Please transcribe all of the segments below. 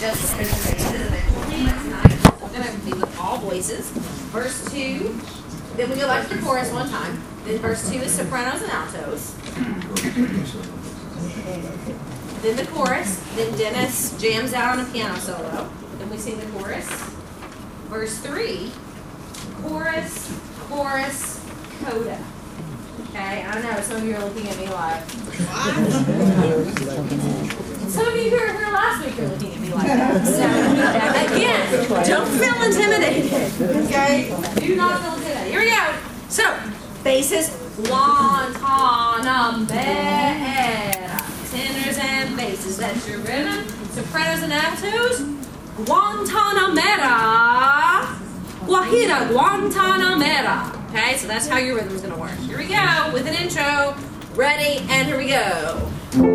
just tonight. We're going to be with all voices. Verse 2, then we go back to the chorus one time. Then verse 2 is sopranos and altos. Then the chorus. Then Dennis jams out on a piano solo. Then we sing the chorus. Verse 3, chorus, chorus, coda. Okay, I know some of you are looking at me like, what? Some of you who were here last week are looking at me like that. So, again, don't feel intimidated. Okay? Do not feel intimidated. Here we go. So, basses, Guantanamera. Tenors and basses, that's your rhythm. Sopranos and altos, Guantanamera. Guajira, Guantanamera. Okay, so that's how your rhythm is going to work. Here we go with an intro. Ready, and here we go.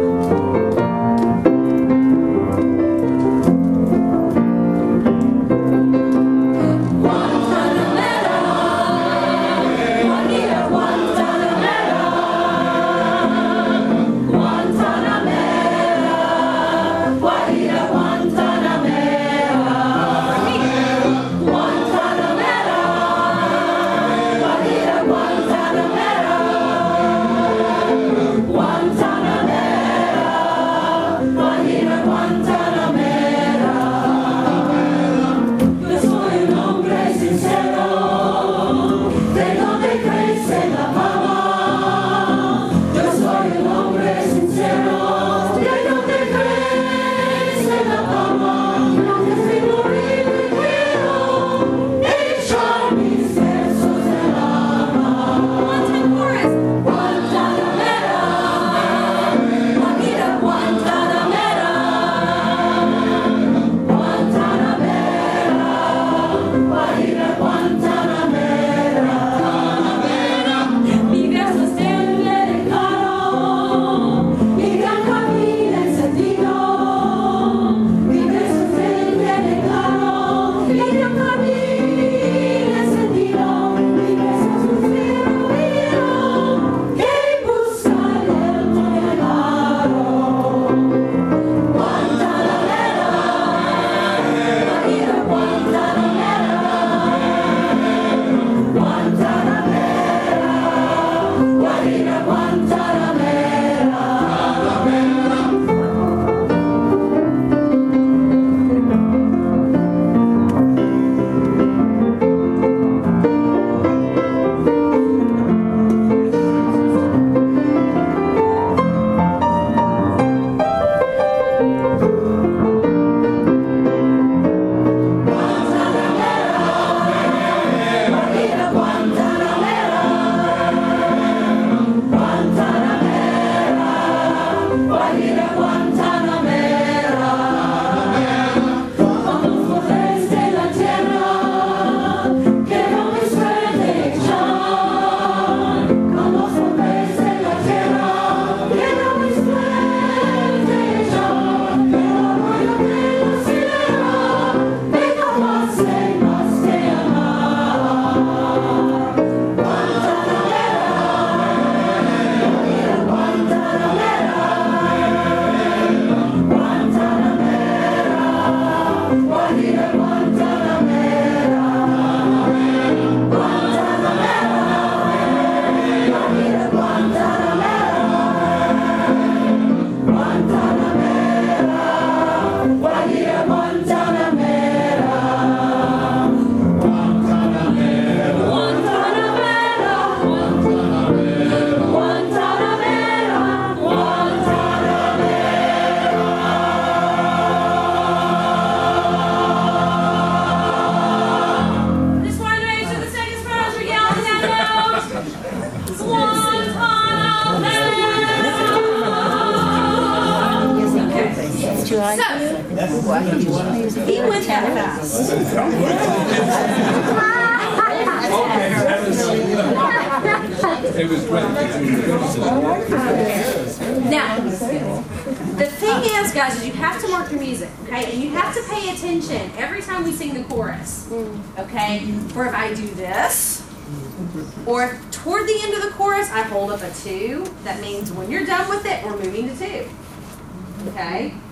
He went that fast. It was great. Now, the thing is, guys, is you have to mark your music, okay? And you have to pay attention every time we sing the chorus, okay? For if I do this, or toward the end of the chorus, I hold up a 2. That means when you're done with it, we're moving to 2, okay?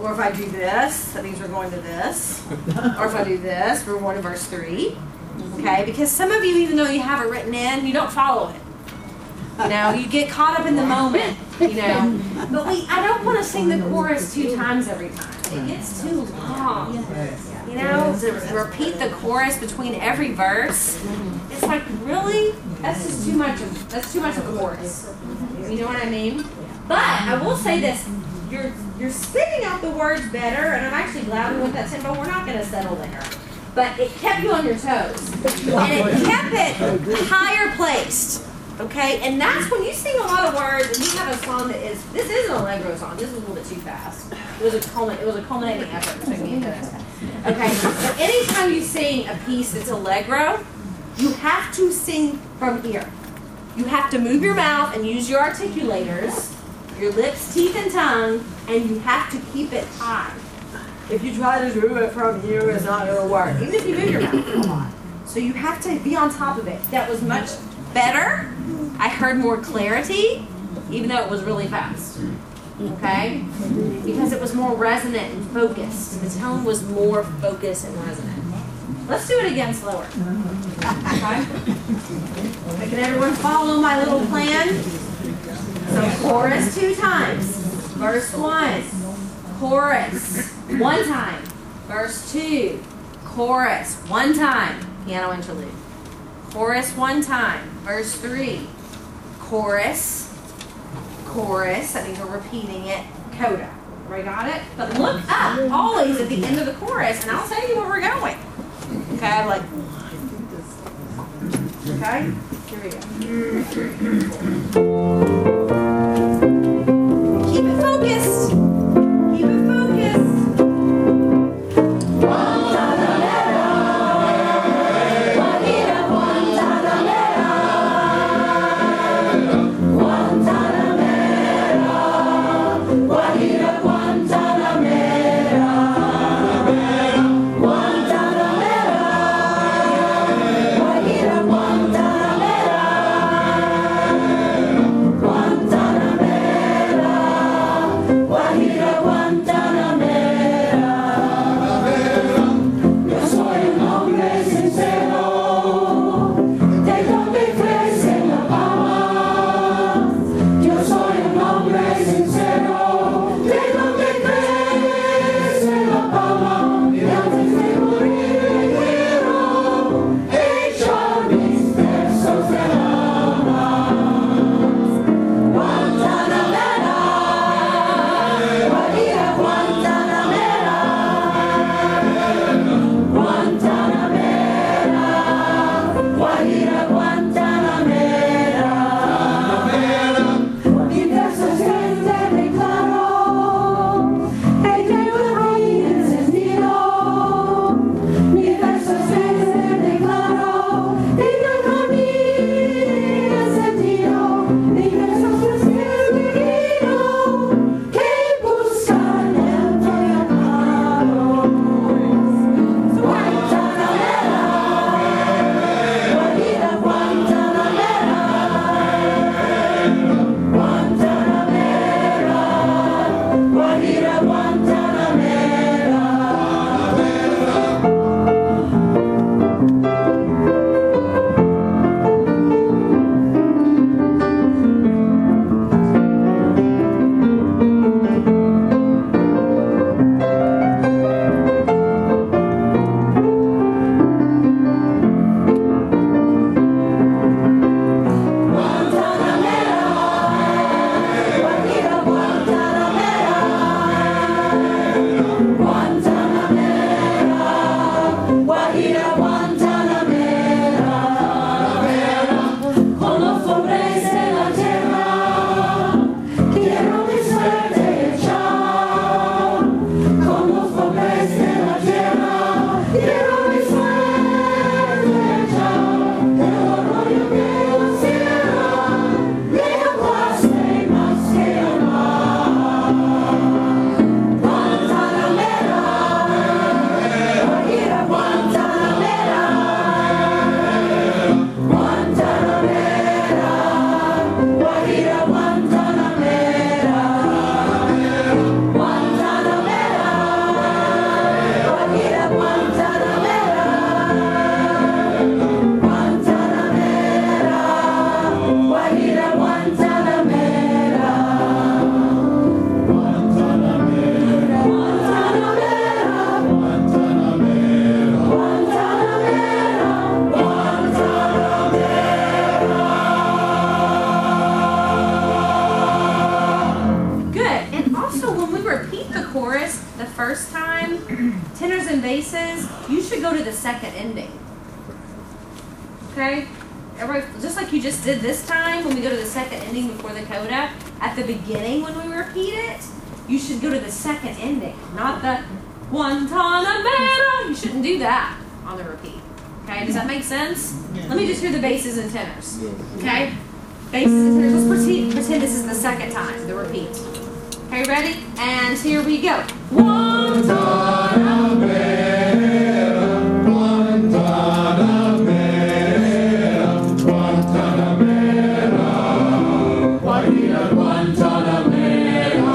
Or if I do this, that means we're going to this. Or if I do this, we're going to verse 3. Okay, because some of you, even though you have it written in, you don't follow it. You know, you get caught up in the moment, you know. But I don't want to sing the chorus 2 times every time. It gets too long. You know, to repeat the chorus between every verse. It's like, really? That's just too much of a chorus. You know what I mean? But I will say this, you're spitting out the words better, and I'm actually glad we went that tempo. We're not going to settle there. But it kept you on your toes. And it kept it higher placed. Okay? And that's when you sing a lot of words and you have a song that is, this is an allegro song. This is a little bit too fast. It was a culminating effort. It took me a minute. Okay? But anytime you sing a piece that's allegro, you have to sing from here. You have to move your mouth and use your articulators, your lips, teeth, and tongue, and you have to keep it high. If you try to do it from here, it's not going to work. Even if you move your mouth a lot. So you have to be on top of it. That was much better. I heard more clarity, even though it was really fast. Okay? Because it was more resonant and focused. The tone was more focused and resonant. Let's do it again slower. Okay? Can everyone follow my little plan? So chorus 2 times. Verse 1. Chorus 1 time. Verse 2. Chorus 1 time. Piano interlude. Chorus 1 time. Verse 3. Chorus. Chorus. That means we're repeating it. Coda. Everybody got it? But look up always at the end of the chorus, and I'll tell you where we're going. Okay, I'm like. Okay? Here we go. Keep it focused. Keep it focused. One time. time, tenors and basses, you should go to the second ending. Okay? Everybody, just like you just did this time when we go to the second ending before the coda, at the beginning when we repeat it, you should go to the second ending, not the Guantanamera. You shouldn't do that on the repeat. Okay? Does that make sense? Let me just hear the basses and tenors. Okay? Basses and tenors. Let's pretend this is the second time, the repeat. Okay, ready? And here we go. Guantanamera, Guantanamera, Guantanamera, Guajira Guantanamera.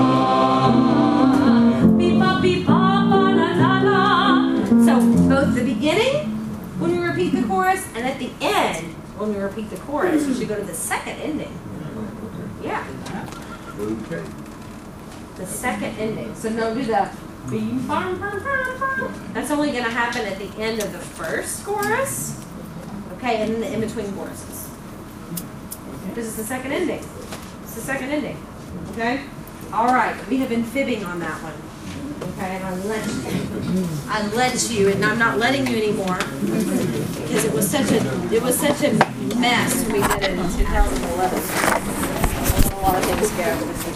Beep-a, beep-a, ba-la-la-la. So, both the beginning, when we repeat the chorus, and at the end, when we repeat the chorus, you should go to the second ending. Yeah. Okay. The second ending. So no, do the beam, bum, bum, bum, bum. That's only going to happen at the end of the first chorus. Okay, and in the in-between choruses. This is the second ending. It's the second ending. Okay? All right, we have been fibbing on that one. Okay, and I let you, and I'm not letting you anymore because it was such a mess when we did it in 2011. A lot of things go.